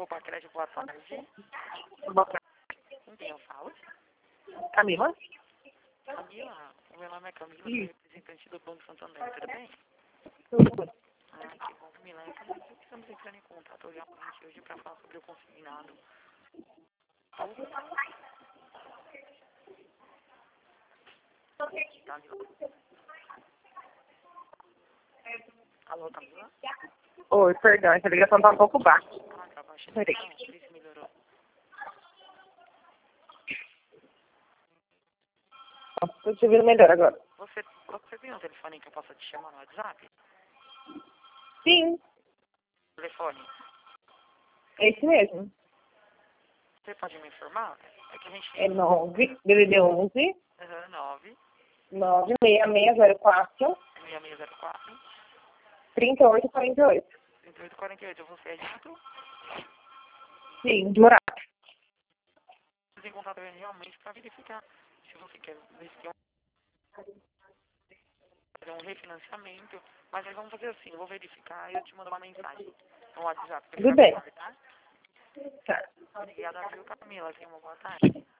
Pacred, boa tarde. Boa tarde. Com quem eu falo? Camila? Camila, o meu nome é Camila, sou representante do Banco Santander, tudo bem? Tudo. Que bom, Camila. Então, estamos entrando em contato realmente hoje para falar sobre o consignado. Camila. Alô, Camila? Oi, perdão, essa ligação tá um pouco baixa. Tá baixo. Peraí. Não, por isso melhorou. Tô te ouvindo melhor agora. Você tem um telefone que eu possa te chamar no WhatsApp? Sim, Telefone? é esse mesmo. Você pode me informar? É que a gente É tem 9, DDD 11, 9 96604 6604 3848. 3848. Você é dito? Sim, de Morato. Em contato realmente para verificar se você quer ver se tem fazer um refinanciamento, mas aí vamos fazer assim, eu vou verificar e eu te mando uma mensagem no WhatsApp. Tudo bem. Melhor, tá? Tá. Obrigada, viu, Camila? Tenha uma boa tarde.